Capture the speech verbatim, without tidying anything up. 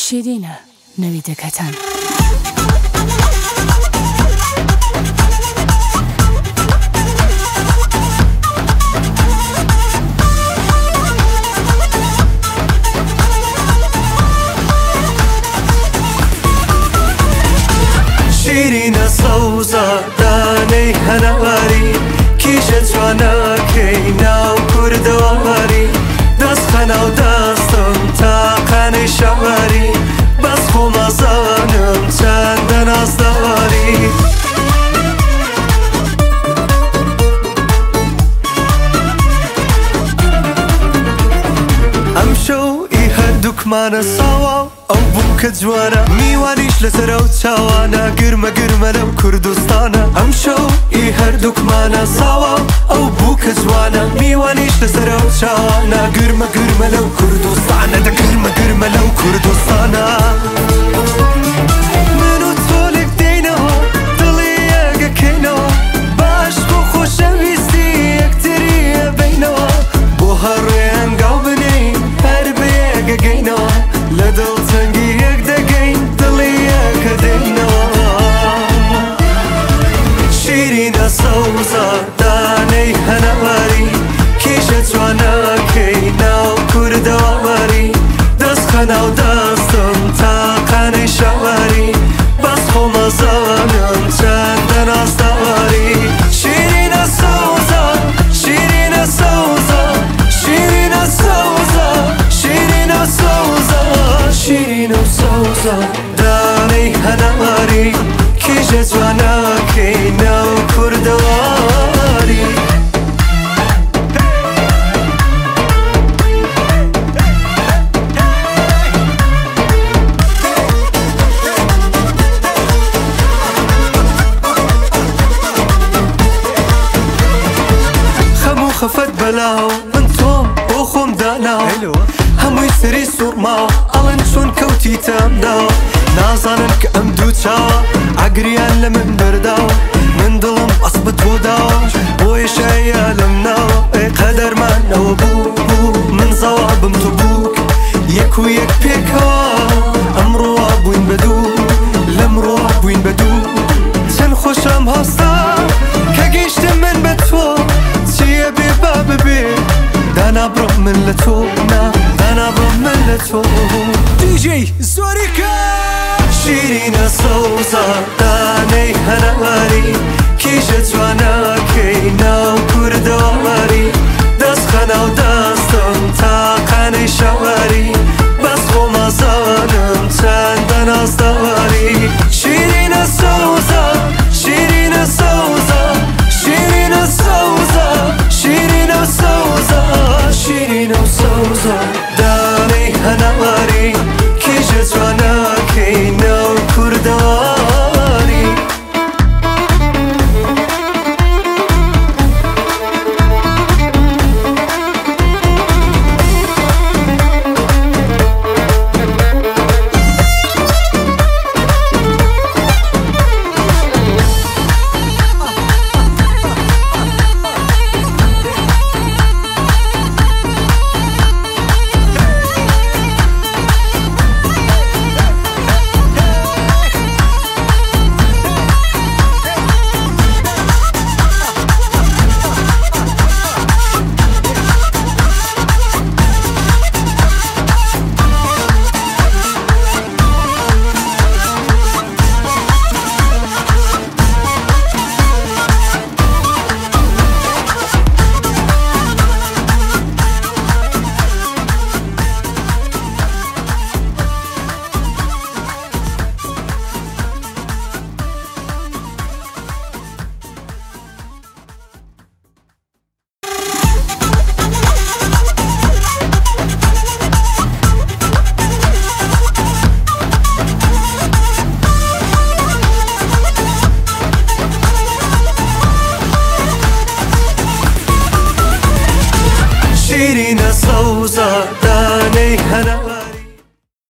شیرینە نەویدەکەتان. شیرینە سەوزە دانەی هەنەواری کیژە جوانەکەی ناو کوردەواری دەستخەنە و دەستم تاقانەی شەواری بەس خۆمەزانم چەندە نازدەواری ئەم شەوئی هەردووکمانە ساوا ئەو بوو کە جوانە میوانیش لەسەرە و چاوانە گرمە گرمە لەم کوردستانە ئەم شەوئی هەردووکمانە ساوا ئەو بوو کە جوانە میوانیش لەسەرە و چاوانە گرمە گرمە لەو کوردستانە دە گرمە گرمە لەو کوردستانە من و تۆ لێک دێینەوە دڵی یەکەکەینەوە باش بۆ خۆشەویستی یەکتری ئەبینەوە بۆ هەڕێ هەنگاو بنین هەر بە یەکەگەینەوە لە دڵتەنگی یەک دەگەین دڵی یەکە دێینەوە شیرینە سەوزە دانەی هەنەواری کیژە جوانەکەی ناو کوردەواری دەستخەنە و دەستم تاقانەی شەواری بەس خۆمەزانم چەندە نازدەواری شیرینە سەوزە شیرینە سەوزە شیرینە سەوزە شیرینە سەوزە شیرینە سەوزە دانەی هەنەواری کیژە جوانەکەی ناو کوردەواری خەموو خەفەت بەلاو من تۆم بۆ خۆم داناو هەمووی سەری سوڕماوە ئەڵەن چۆن کەوتیتە ئەمداوە نازانن کە ئەم دوو چاوە ئاگریان لە من بەرداوە من دڵم ئەس بە تۆ داوە بۆیە شایە لەم ناوە ئەی قەدەرمانەوە بوو بوو من زەوابم تۆ بووک یەک و یەک پێکەوە ئەمڕۆوە بووین بە دوو لەمڕۆوە بووین بە دوو چەند خۆشەم هەستا کە گەیشتم من بە تۆ چییە بێ با ببێ دانا بڕۆ من لە تۆ نا دانا بڕۆ من لە تۆ دیجێی زۆریکە شیرینە سەوزە دانەی هەنەواری کیژە جوانەکەی ناو کوردەواری دەستخەنە و دەستم تاقانەی شەواری بەس خۆمەزانم چەندە نازدەواری شیرینە سەوزە شیرینە سەوزە شیرینە سەوزە شیرینە سەوزە شیرینە سەوزە دانەی هەنەواری کیژە جوانەکەی ناو کوردەواری شیرینە سەوزە دانەی هەنە